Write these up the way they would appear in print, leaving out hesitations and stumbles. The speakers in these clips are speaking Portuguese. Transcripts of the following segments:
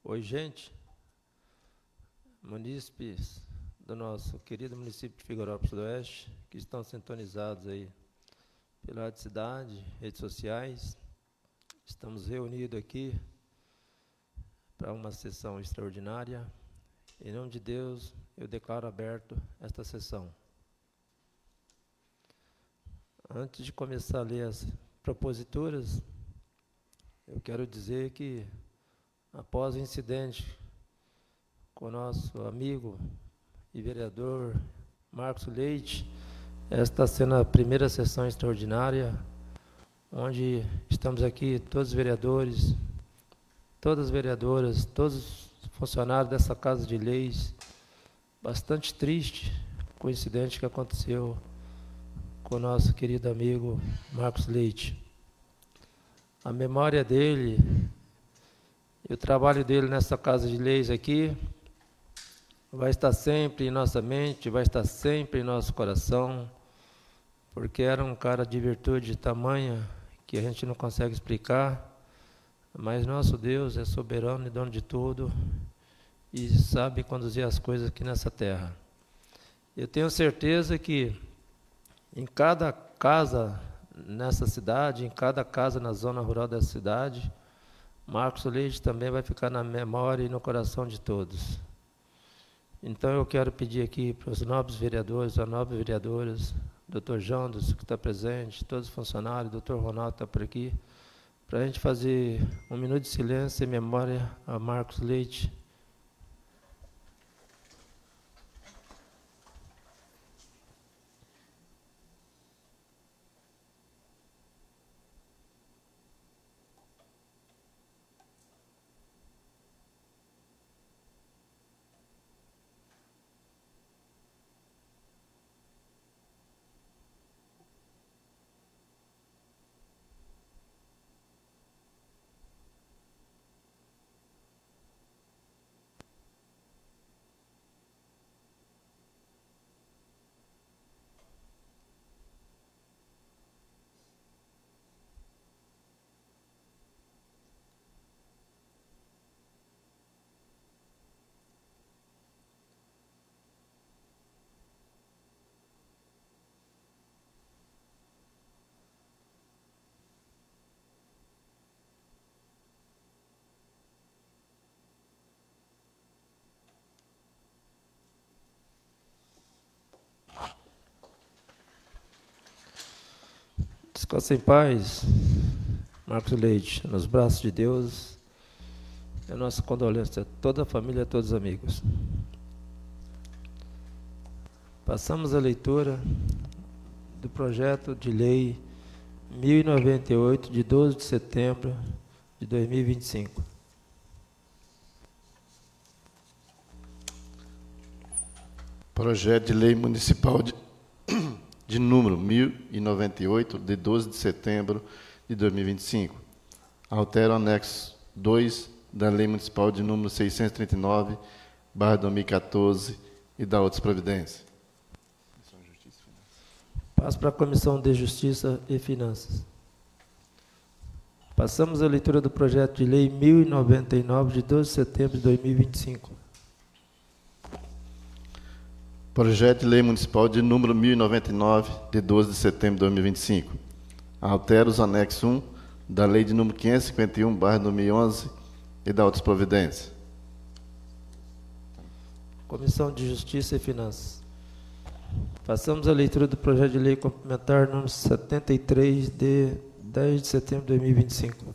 Oi, gente, munícipes do nosso querido município de Figueirópolis do Oeste, que estão sintonizados aí pela Rádio Cidade, redes sociais. Estamos reunidos aqui para uma sessão extraordinária. Em nome de Deus, eu declaro aberto esta sessão. Antes de começar a ler as proposituras, eu quero dizer que, após o incidente com o nosso amigo e vereador Marcos Leite, esta está sendo a primeira sessão extraordinária, onde estamos aqui todos os vereadores, todas as vereadoras, todos os funcionários dessa Casa de Leis, bastante triste com o incidente que aconteceu com o nosso querido amigo Marcos Leite. A memória dele e o trabalho dele nessa Casa de Leis aqui vai estar sempre em nossa mente, vai estar sempre em nosso coração, porque era um cara de virtude tamanha que a gente não consegue explicar, mas nosso Deus é soberano e dono de tudo e sabe conduzir as coisas aqui nessa terra. Eu tenho certeza que em cada casa nessa cidade, em cada casa na zona rural da cidade, Marcos Leite também vai ficar na memória e no coração de todos. Então eu quero pedir aqui para os nobres vereadores, as nobres vereadoras, doutor Jandos, que está presente, todos os funcionários, doutor Ronaldo está por aqui, para a gente fazer um minuto de silêncio em memória a Marcos Leite. Descansa em paz, Marcos Leite, nos braços de Deus. É a nossa condolência a toda a família e a todos os amigos. Passamos a leitura do projeto de lei 1098, de 12 de setembro de 2025. Projeto de lei municipal de número 1098, de 12 de setembro de 2025. Altera o anexo 2 da lei municipal de número 639/2014 e da outras providências. Passo para a Comissão de Justiça e Finanças. Passamos a leitura do projeto de lei 1099, de 12 de setembro de 2025. Projeto de lei municipal de número 1099, de 12 de setembro de 2025. Altera os anexos 1 da lei de número 551/2011 e da outras providências. Comissão de Justiça e Finanças. Passamos a leitura do projeto de lei complementar número 73, de 10 de setembro de 2025.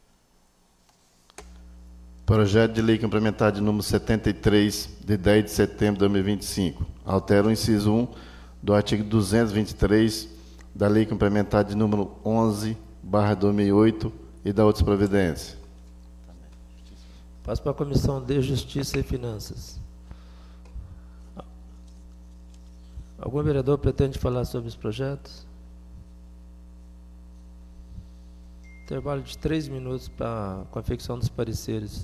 Projeto de lei complementar de número 73, de 10 de setembro de 2025. Altera o inciso 1 do artigo 223 da lei complementar de número 11/2008 e da outras providências. Passo para a Comissão de Justiça e Finanças. Algum vereador pretende falar sobre os projetos? Intervalo de 3 minutos para a confecção dos pareceres.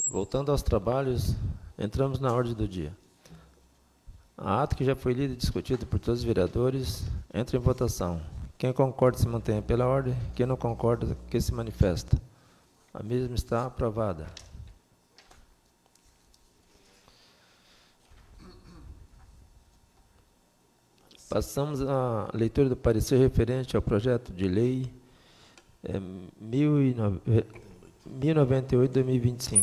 Voltando aos trabalhos, entramos na ordem do dia. A ato que já foi lido e discutido por todos os vereadores, entra em votação. Quem concorda se mantenha pela ordem, quem não concorda que se manifesta. A mesma está aprovada. Passamos à leitura do parecer referente ao projeto de lei 1098/2025.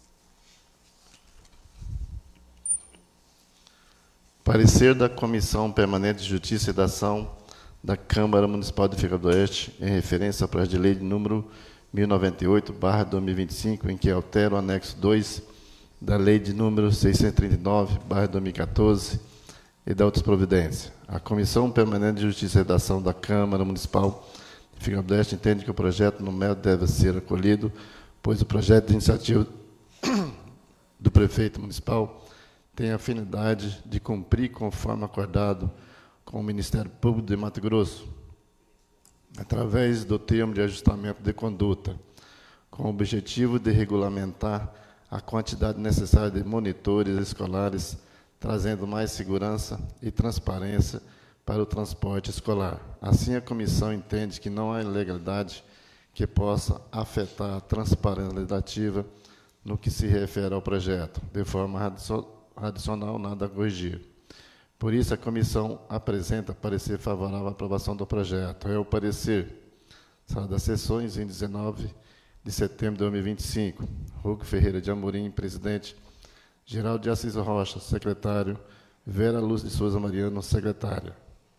Parecer da Comissão Permanente de Justiça e da Ação da Câmara Municipal de Figueira do Oeste, em referência ao projeto de lei de número 1098/2025, em que altera o anexo 2 da lei de número 639/2014 e da outras providências. A Comissão Permanente de Justiça e Redação da Câmara Municipal de Figueira do Oeste entende que o projeto no mérito deve ser acolhido, pois o projeto de iniciativa do prefeito municipal tem a afinidade de cumprir conforme acordado com o Ministério Público de Mato Grosso, através do termo de ajustamento de conduta, com o objetivo de regulamentar a quantidade necessária de monitores escolares, trazendo mais segurança e transparência para o transporte escolar. Assim, a comissão entende que não há ilegalidade que possa afetar a transparência legislativa no que se refere ao projeto, de forma adicional, nada a corrigir. Por isso, a comissão apresenta parecer favorável à aprovação do projeto. É o parecer. Sala das Sessões, em 19 de setembro de 2025. Hugo Ferreira de Amorim, presidente. Geraldo de Assis Rocha, secretário. Vera Luz de Souza Mariano, secretária.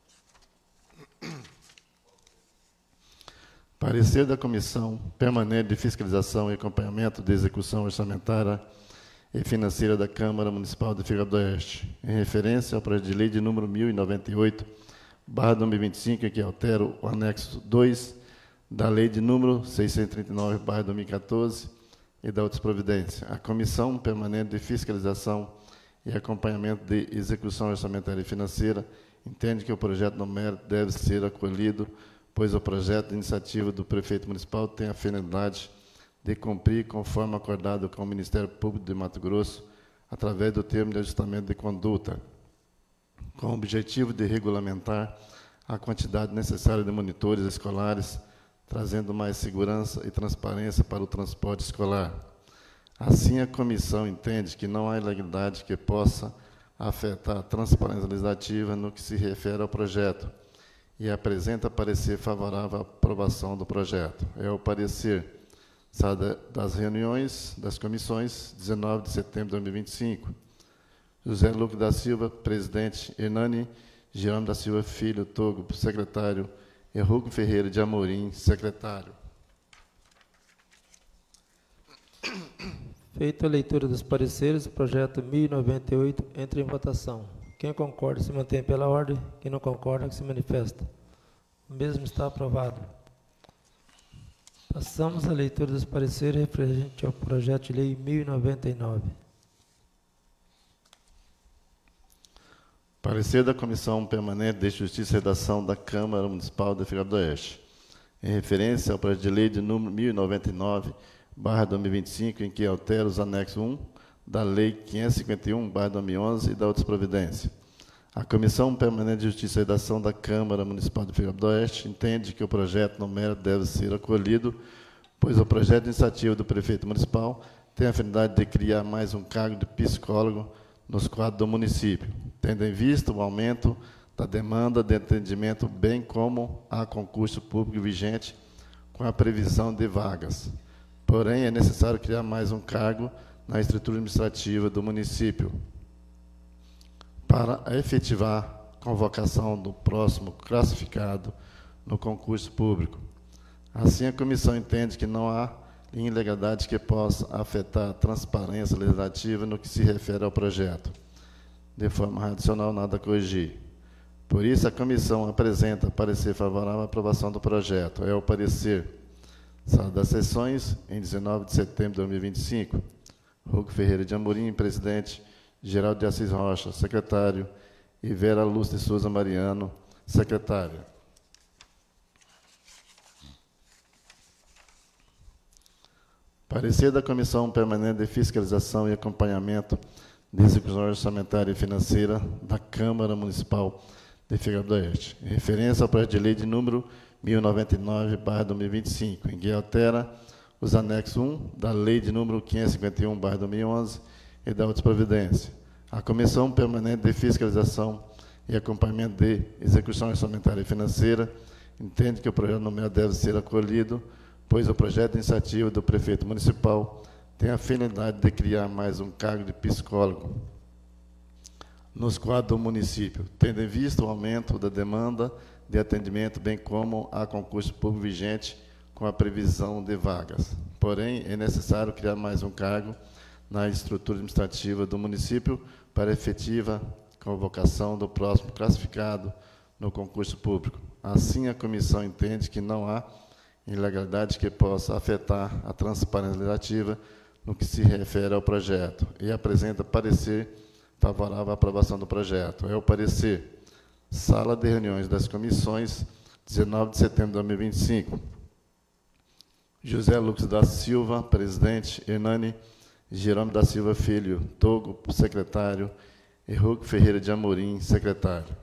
Parecer da Comissão Permanente de Fiscalização e Acompanhamento de Execução Orçamentária e Financeira da Câmara Municipal de Figueira do Oeste, em referência ao projeto de lei de número 1098/2025, que altera o anexo 2 da lei de número 639/2014 e da outras providências. A Comissão Permanente de Fiscalização e Acompanhamento de Execução Orçamentária e Financeira entende que o projeto no mérito deve ser acolhido, pois o projeto de iniciativa do prefeito municipal tem a finalidade de cumprir conforme acordado com o Ministério Público de Mato Grosso, através do termo de ajustamento de conduta, com o objetivo de regulamentar a quantidade necessária de monitores escolares, trazendo mais segurança e transparência para o transporte escolar. Assim, a comissão entende que não há ilegalidade que possa afetar a transparência legislativa no que se refere ao projeto e apresenta parecer favorável à aprovação do projeto. É o parecer. Sala das reuniões das comissões, 19 de setembro de 2025. José Lucas da Silva, presidente. Hernani Jerônimo da Silva Filho, Togo, secretário. E Hugo Ferreira de Amorim, secretário. Feita a leitura dos pareceres, o projeto 1098 entra em votação. Quem concorda se mantém pela ordem, quem não concorda que se manifesta. O mesmo está aprovado. Passamos à leitura dos pareceres referente ao projeto de lei 1099. Parecer da Comissão Permanente de Justiça e Redação da Câmara Municipal de Figueira do Oeste, em referência ao projeto de lei de número 1099/2025, em que altera os anexos 1 da Lei 551/2011 e da outras providências. A Comissão Permanente de Justiça e Redação da Câmara Municipal de Figueira do Oeste entende que o projeto no mérito deve ser acolhido, pois o projeto de iniciativa do prefeito municipal tem a afinidade de criar mais um cargo de psicólogo nos quadros do município, tendo em vista o aumento da demanda de atendimento, bem como a concurso público vigente com a previsão de vagas. Porém, é necessário criar mais um cargo na estrutura administrativa do município para efetivar a convocação do próximo classificado no concurso público. Assim, a comissão entende que não há ilegalidade que possa afetar a transparência legislativa no que se refere ao projeto. De forma adicional, nada a corrigir. Por isso, a comissão apresenta parecer favorável à aprovação do projeto. É o parecer. Sala das Sessões, em 19 de setembro de 2025. Hugo Ferreira de Amorim, presidente. Geraldo de Assis Rocha, secretário. E Vera Luz de Souza Mariano, secretária. Parecer da Comissão Permanente de Fiscalização e Acompanhamento de Execução Orçamentária e Financeira da Câmara Municipal de Figueira do Oeste, em referência ao projeto de lei de número 1099/2025, em que altera os anexos 1 da lei de número 551/2011 e da outras providências. A Comissão Permanente de Fiscalização e Acompanhamento de Execução Orçamentária e Financeira entende que o projeto nomeado deve ser acolhido, pois o projeto de iniciativa do prefeito municipal tem a finalidade de criar mais um cargo de psicólogo nos quadros do município, tendo em vista o aumento da demanda de atendimento, bem como a concurso público vigente com a previsão de vagas. Porém, é necessário criar mais um cargo na estrutura administrativa do município para efetiva convocação do próximo classificado no concurso público. Assim, a comissão entende que não há ilegalidade que possa afetar a transparência legislativa no que se refere ao projeto e apresenta parecer favorável à aprovação do projeto. É o parecer. Sala de reuniões das comissões, 19 de setembro de 2025. José Lucas da Silva, presidente. Hernani Jerônimo da Silva Filho, Togo, secretário. E Hugo Ferreira de Amorim, secretário.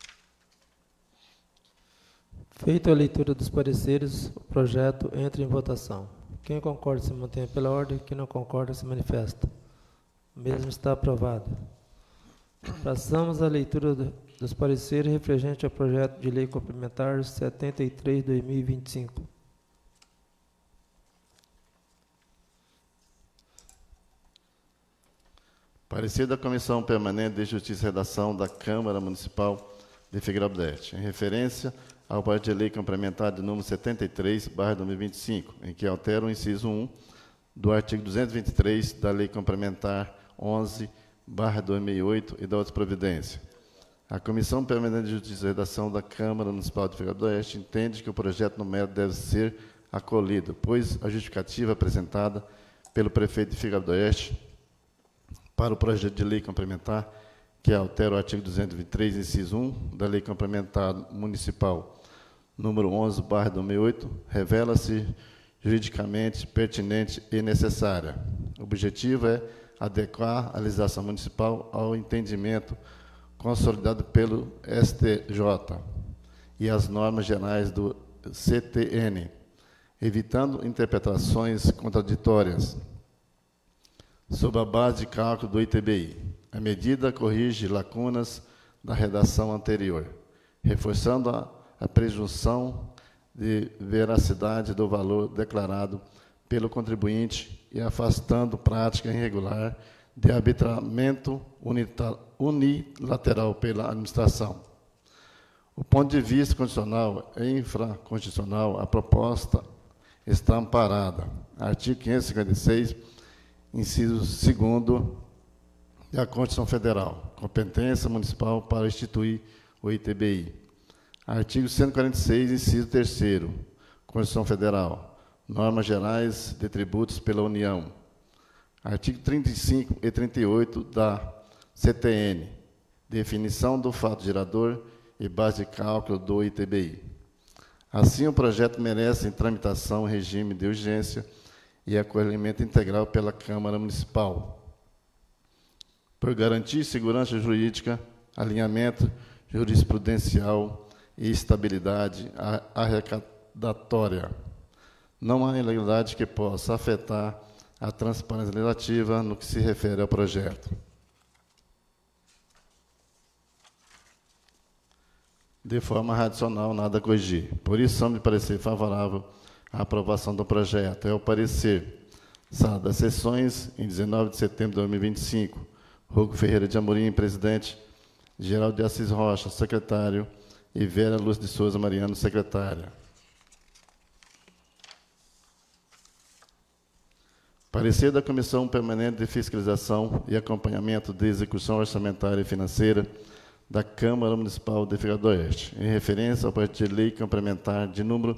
Feita a leitura dos pareceres, o projeto entra em votação. Quem concorda se mantém pela ordem, quem não concorda se manifesta. O mesmo está aprovado. Passamos à leitura dos pareceres referente ao projeto de lei complementar 73/2025. Parecer da Comissão Permanente de Justiça e Redação da Câmara Municipal de Figueira do Oeste, em referência ao projeto de lei complementar de número 73/2025, em que altera o inciso 1 do artigo 223 da Lei Complementar 11/2008 e da outra providência. A Comissão Permanente de Justiça e Redação da Câmara Municipal de Figueira do Oeste entende que o projeto no mérito deve ser acolhido, pois a justificativa apresentada pelo prefeito de Figueira do Oeste para o projeto de lei complementar, que altera o artigo 223, inciso 1, da Lei Complementar Municipal número 11/2008, revela-se juridicamente pertinente e necessária. O objetivo é adequar a legislação municipal ao entendimento consolidado pelo STJ e as normas gerais do CTN, evitando interpretações contraditórias. Sob a base de cálculo do ITBI, a medida corrige lacunas da redação anterior, reforçando a presunção de veracidade do valor declarado pelo contribuinte e afastando prática irregular de arbitramento unilateral pela administração. O ponto de vista constitucional e infraconstitucional, a proposta está amparada. Artigo 556, inciso 2º da Constituição Federal, competência municipal para instituir o ITBI. Artigo 146, inciso 3º, Constituição Federal, normas gerais de tributos pela União. Artigo 35 e 38 da CTN, definição do fato gerador e base de cálculo do ITBI. Assim, o projeto merece em tramitação em regime de urgência e acolhimento integral pela Câmara Municipal, por garantir segurança jurídica, alinhamento jurisprudencial e estabilidade arrecadatória. Não há ilegalidade que possa afetar a transparência legislativa no que se refere ao projeto. De forma racional, nada a corrigir. Por isso, somos de parecer favorável à aprovação do projeto. É o parecer. Sala das Sessões, em 19 de setembro de 2025. Hugo Ferreira de Amorim, presidente. Geraldo de Assis Rocha, secretário. E Vera Luz de Souza Mariano, secretária. Parecer da Comissão Permanente de Fiscalização e Acompanhamento de Execução Orçamentária e Financeira da Câmara Municipal de Figueira do Oeste, em referência ao projeto de lei complementar de número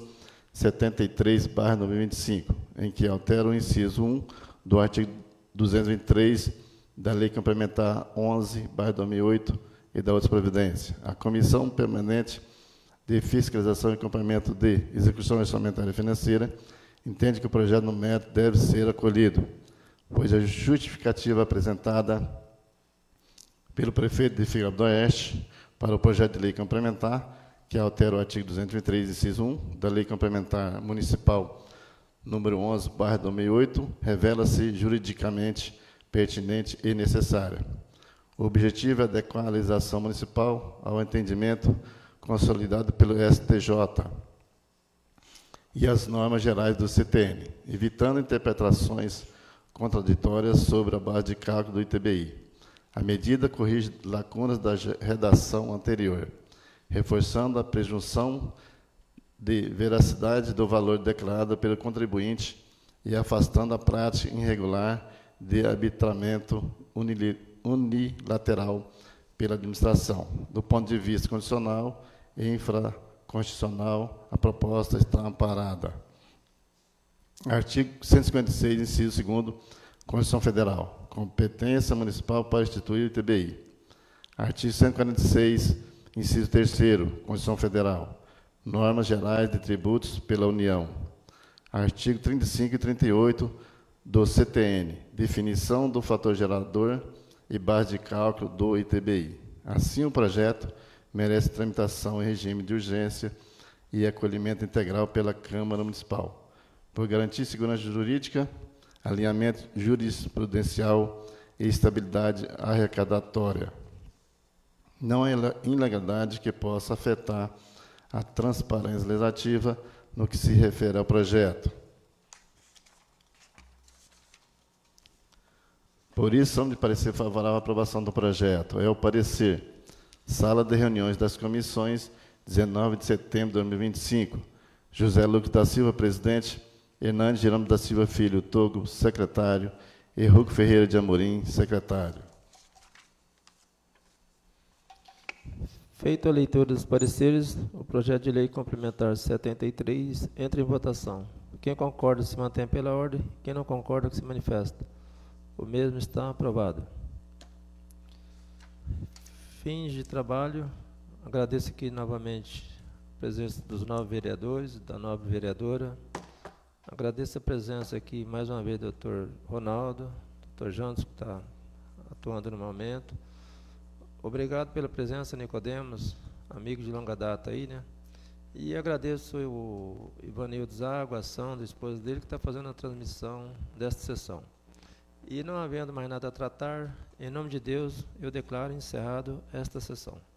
73/2025, em que altera o inciso 1 do artigo 223 da Lei Complementar 11/2008 e da outra providência. A Comissão Permanente de Fiscalização e Acompanhamento de Execução Orçamentária e Financeira entende que o projeto no mérito deve ser acolhido, pois a justificativa apresentada pelo prefeito de Figueira do Oeste para o projeto de lei complementar, que altera o artigo 223, inciso 1, da Lei Complementar Municipal número 11/2008, revela-se juridicamente pertinente e necessária. O objetivo é adequar a legislação municipal ao entendimento consolidado pelo STJ e as normas gerais do CTN, evitando interpretações contraditórias sobre a base de cálculo do ITBI. A medida corrige lacunas da redação anterior, reforçando a presunção de veracidade do valor declarado pelo contribuinte e afastando a prática irregular de arbitramento unilateral pela administração. Do ponto de vista constitucional e infraconstitucional, a proposta está amparada. Artigo 156, inciso 2º, Constituição Federal. Competência municipal para instituir o ITBI. Artigo 146, inciso 3º, Constituição Federal. Normas gerais de tributos pela União. Artigo 35 e 38 do CTN. Definição do fator gerador e base de cálculo do ITBI. Assim, o projeto merece tramitação em regime de urgência e acolhimento integral pela Câmara Municipal, por garantir segurança jurídica, alinhamento jurisprudencial e estabilidade arrecadatória. Não há ilegalidade que possa afetar a transparência legislativa no que se refere ao projeto. Por isso, somos de parecer favorável à aprovação do projeto. É o parecer. Sala de reuniões das comissões, 19 de setembro de 2025. José Lucas da Silva, presidente. Hernandes Geraldo da Silva Filho, Togo, secretário. E Hugo Ferreira de Amorim, secretário. Feita a leitura dos pareceres, o projeto de lei complementar 73 entra em votação. Quem concorda se mantém pela ordem, quem não concorda que se manifesta. O mesmo está aprovado. Fins de trabalho. Agradeço aqui novamente a presença dos 9 vereadores, da 9 vereadora. Agradeço a presença aqui, mais uma vez, do Dr. Ronaldo, Dr. Jantos, que está atuando no momento. Obrigado pela presença, Nicodemos, amigo de longa data aí, né? E agradeço o Ivanildo Zago, a ação da esposa dele, que está fazendo a transmissão desta sessão. E não havendo mais nada a tratar, em nome de Deus, eu declaro encerrado esta sessão.